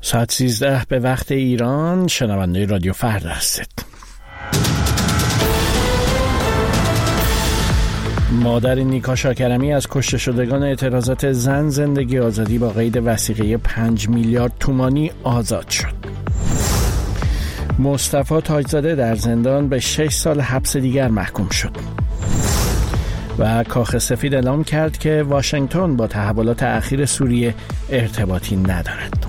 ساعت 13 به وقت ایران. شنونده رادیو فردا هستید. مادر نیکا شاکرمی از کشته شدگان اعتراضات زن زندگی آزادی با قید وثیقه 5 میلیارد تومانی آزاد شد. مصطفی تاجزاده در زندان به 6 سال حبس دیگر محکوم شد. و کاخ سفید اعلام کرد که واشنگتن با تحولات اخیر سوریه ارتباطی ندارد.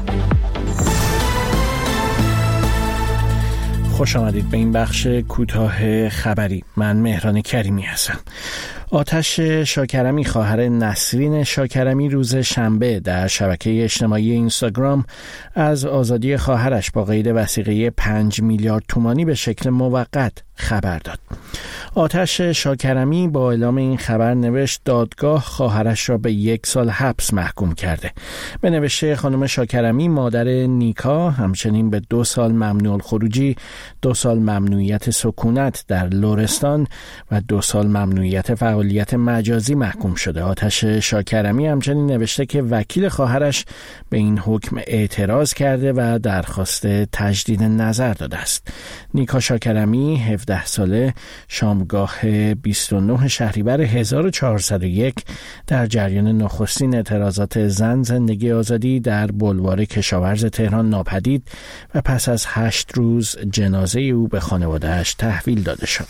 خوش آمدید به این بخش کوتاه خبری. من مهران کریمی هستم. آتش شاکرمی خواهر نسرین شاکرمی روز شنبه در شبکه اجتماعی اینستاگرام از آزادی خواهرش با قید وثیقه 5 میلیارد تومانی به شکل موقت خبر داد. آتش شاکرمی با اعلام این خبر نوشت دادگاه خواهرش را به 1 سال حبس محکوم کرده. به نوشته خانم شاکرمی مادر نیکا همچنین به 2 سال ممنوع الخروجی، 2 سال ممنوعیت سکونت در لرستان و 2 سال ممنوعیت فعالیت مجازی محکوم شده. آتش شاکرمی همچنین نوشته که وکیل خواهرش به این حکم اعتراض کرده و درخواست تجدید نظر داده است. نیکا شاکرمی 17 ساله شامگاه 29 شهریور 1401 در جریان نخستین اعتراضات زن زندگی آزادی در بلوار کشاورز تهران ناپدید و پس از 8 روز جنازه او به خانواده‌اش تحویل داده شد.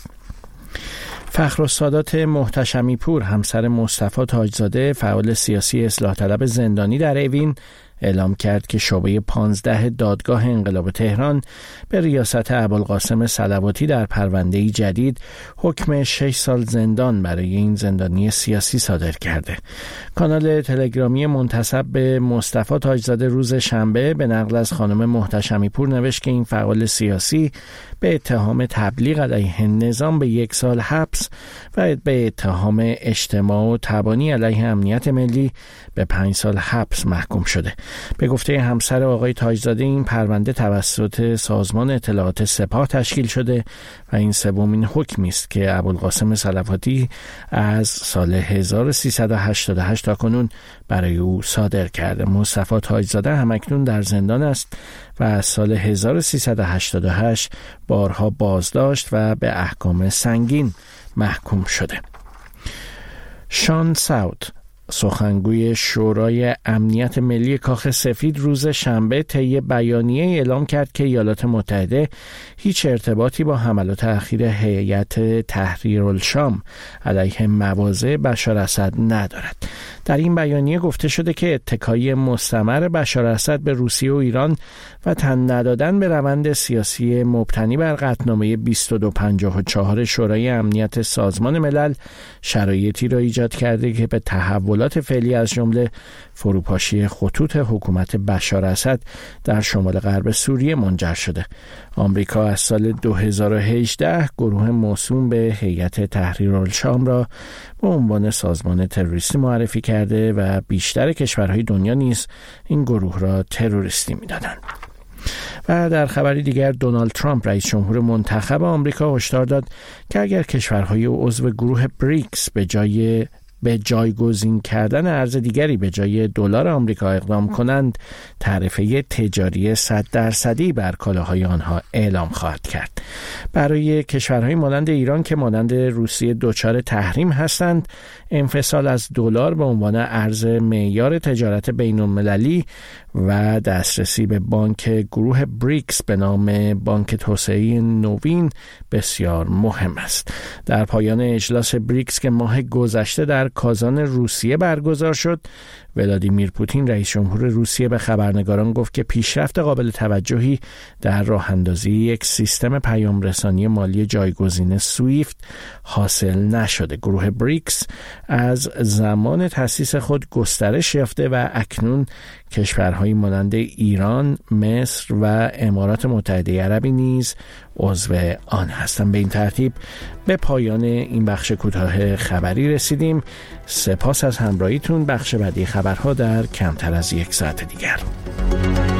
فخرالسادات محتشمی پور همسر مصطفی تاجزاده فعال سیاسی اصلاح طلب زندانی در اوین اعلام کرد که شعبه 15 دادگاه انقلاب تهران به ریاست ابوالقاسم صلواتی در پرونده‌ای جدید حکم 6 سال زندان برای این زندانی سیاسی صادر کرده. کانال تلگرامی منتسب به مصطفی تاجزاده روز شنبه به نقل از خانم محتشمی پور نوشت که این فعال سیاسی به اتهام تبلیغ علیه نظام به 1 سال حبس و به اتهام اجتماع و تبانی علیه امنیت ملی به 5 سال حبس محکوم شده. به گفته همسر آقای تاجزاده این پرونده توسط سازمان اطلاعات سپاه تشکیل شده و این سومین حکمی است که ابوالقاسم صلواتی از سال 1388 تا کنون برای او صادر کرده. مصطفی تاجزاده همکنون در زندان است و از سال 1388 بارها بازداشت و به احکام سنگین محکوم شده. شان ساوت سخنگوی شورای امنیت ملی کاخ سفید روز شنبه طی بیانیه اعلام کرد که ایالات متحده هیچ ارتباطی با حملات اخیر هیئت تحریر الشام علیه مواضع بشار اسد ندارد. در این بیانیه گفته شده که اتکای مستمر بشار اسد به روسیه و ایران و تن ندادن به روند سیاسی مبتنی بر قطعنامه 2254 شورای امنیت سازمان ملل شرایطی را ایجاد کرده که به تحولات فعلی از جمله فروپاشی خطوط حکومت بشار اسد در شمال غرب سوریه منجر شده. آمریکا از سال 2018 گروه موسوم به هیئت تحریر الشام را به عنوان سازمان تروریستی معرفی کرده و بیشتر کشورهای دنیا نیز این گروه را تروریستی می‌دانند. و در خبری دیگر دونالد ترامپ رئیس جمهور منتخب آمریکا هشدار داد که اگر کشورهای عضو گروه بریکس به جایگزین کردن ارز دیگری به جای دلار آمریکا اقدام کنند، تعرفه تجاری 100% بر کالاهای آنها اعلام خواهد کرد. برای کشورهای مانند ایران که مانند روسیه دچار تحریم هستند، انفصال از دلار به عنوان ارز معیار تجارت بین‌المللی و دسترسی به بانک گروه بریکس به نام بانک توسعه نوین بسیار مهم است. در پایان اجلاس بریکس که ماه گذشته در کازان روسیه برگزار شد، ولادیمیر پوتین رئیس جمهور روسیه به خبرنگاران گفت که پیشرفت قابل توجهی در راه اندازی یک سیستم پیام رسانی مالی جایگزین سویفت حاصل نشده. گروه بریکس از زمان تأسیس خود گسترش یافته و اکنون کشورهای مانند ایران، مصر و امارات متحده عربی نیز عضو آن هستند. به این ترتیب به پایان این بخش کوتاه خبری رسیدیم. سپاس از همراهیتون. بخش بعدی خبرها در کمتر از 1 ساعت دیگر.